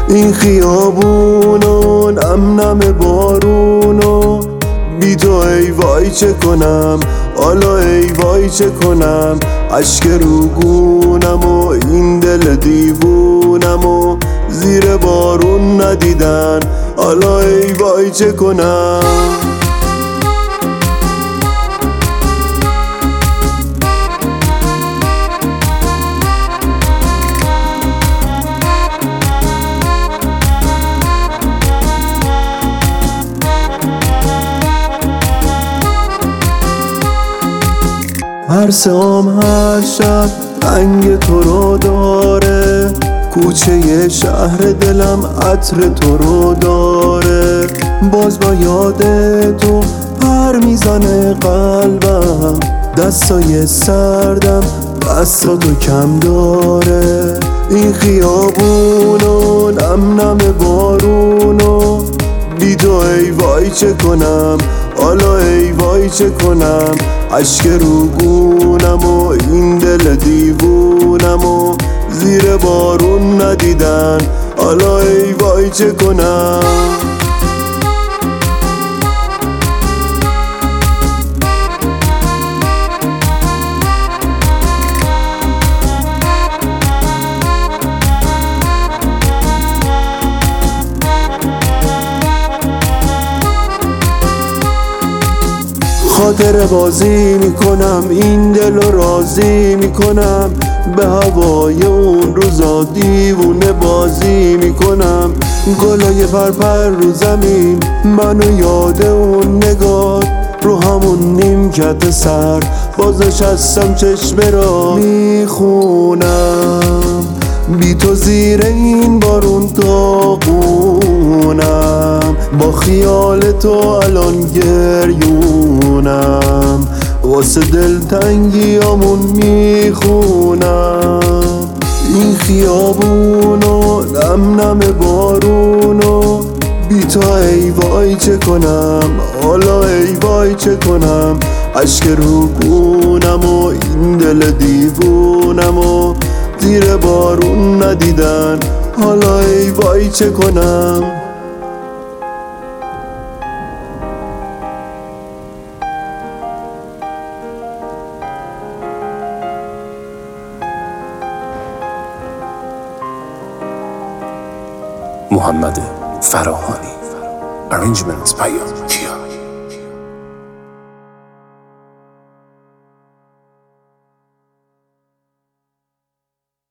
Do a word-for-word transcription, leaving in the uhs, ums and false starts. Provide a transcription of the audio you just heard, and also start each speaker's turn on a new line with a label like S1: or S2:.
S1: این خیابونو نم نم بارونو بی تو ای وای چه کنم، حالا ای وای چه کنم. اشک رو گونم و این دل دیوونم و زیر بارون ندیدن، حالا ای وای چه کنم. هر سام هر شب رنگ تو رو داره، کوچه شهر دلم عطر تو رو داره. باز با یاد تو پر میزنه قلبم، دستای سردم دستاتو کم داره. این خیابونو نم نم بارونو بی تو ای وای چه کنم، حالا ای وای چه کنم. اشک رو گونم و این دل دیوونم و زیر بارون ندیدن، حالا ای وای چه کنم. خاطر بازی میکنم این دل رو راضی میکنم، به هوای اون روزا دیوونه بازی میکنم. گلای پرپر رو زمین منو یاد اون نگاه، رو همون نیمکت سر باز نشستم چشم را میخونم. بی تو زیر این بارون داغونم، با خیال تو الان گریونم. واسه دلتنگیامون میخونم. این خیابونو نم نم بارونو بی تو ای وای چه کنم، حالا ای وای چه کنم. اشک رو گونم و این دل دیوونم و زیر بارون ندیدن، حالا ای وای چه کنم.
S2: محمد فراهانی. Arrangements by